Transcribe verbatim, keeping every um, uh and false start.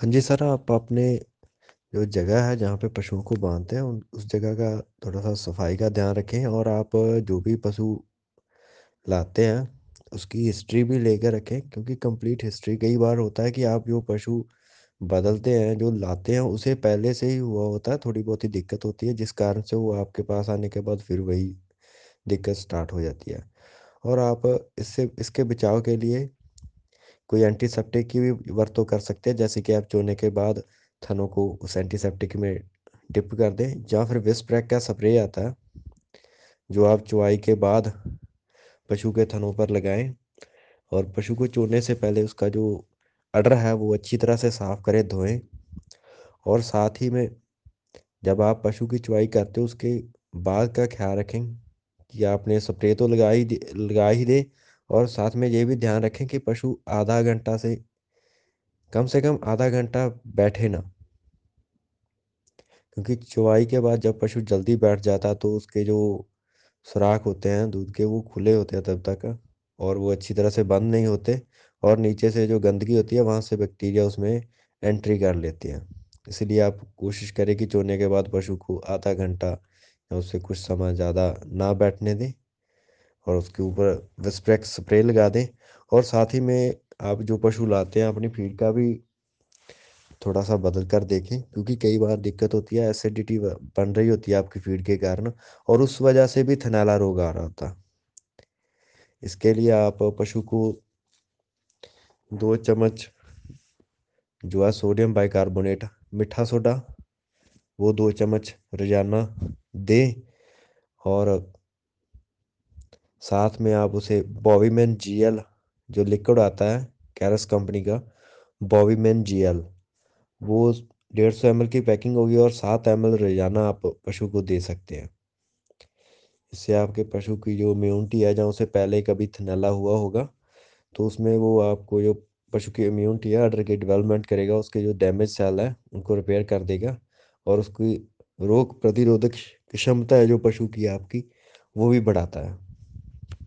हाँ जी सर, आप अपने जो जगह है जहाँ पे पशुओं को बांधते हैं उन उस जगह का थोड़ा सा सफाई का ध्यान रखें। और आप जो भी पशु लाते हैं उसकी हिस्ट्री भी लेकर रखें, क्योंकि कंप्लीट हिस्ट्री कई बार होता है कि आप जो पशु बदलते हैं जो लाते हैं उसे पहले से ही हुआ होता है, थोड़ी बहुत ही दिक्कत होती है जिस कारण से वो आपके पास आने के बाद फिर वही दिक्कत स्टार्ट हो जाती है। और आप इससे इसके बचाव के लिए कोई एंटीसेप्टिक की भी वर्तों कर सकते हैं, जैसे कि आप चोने के बाद थनों को उस एंटीसेप्टिक में डिप कर दें, या फिर विस्प्रैक का स्प्रे आता है जो आप चुवाई के बाद पशु के थनों पर लगाएं। और पशु को चोने से पहले उसका जो अडर है वो अच्छी तरह से साफ करें, धोएं। और साथ ही में जब आप पशु की चुवाई करते हो उसके बाद का ख्याल रखें कि आपने स्प्रे तो लगा ही दे लगा ही दे। और साथ में ये भी ध्यान रखें कि पशु आधा घंटा से कम से कम आधा घंटा बैठे ना, क्योंकि चुवाई के बाद जब पशु जल्दी बैठ जाता है तो उसके जो सुराख होते हैं दूध के वो खुले होते हैं तब तक, और वो अच्छी तरह से बंद नहीं होते। और नीचे से जो गंदगी होती है वहाँ से बैक्टीरिया उसमें एंट्री कर लेती है। इसलिए आप कोशिश करें कि चोने के बाद पशु को आधा घंटा या उससे कुछ समय ज़्यादा ना बैठने दें, और उसके ऊपर विस्प्रेक्स स्प्रे लगा दें। और साथ ही में आप जो पशु लाते हैं अपनी फीड का भी थोड़ा सा बदल कर देखें, क्योंकि कई बार दिक्कत होती है, एसिडिटी बन रही होती है आपकी फीड के कारण, और उस वजह से भी थनैला रोग आ रहा होता है। इसके लिए आप पशु को दो चम्मच जो है सोडियम बाइकार्बोनेट मीठा सोडा वो दो चम्मच रोजाना दें। और साथ में आप उसे बॉवीमेन जीएल जो लिक्विड आता है कैरस कंपनी का, बॉवीमेन जीएल, वो डेढ़ सौ एम एल की पैकिंग होगी और सात एम एल रोजाना आप पशु को दे सकते हैं। इससे आपके पशु की जो इम्यूनिटी है, जहाँ उसे पहले कभी थनैला हुआ होगा तो उसमें वो आपको जो पशु की इम्यूनिटी है अडर की डेवलपमेंट करेगा, उसके जो डैमेज सेल है उनको रिपेयर कर देगा। और उसकी रोग प्रतिरोधक क्षमता है जो पशु की आपकी वो भी बढ़ाता है।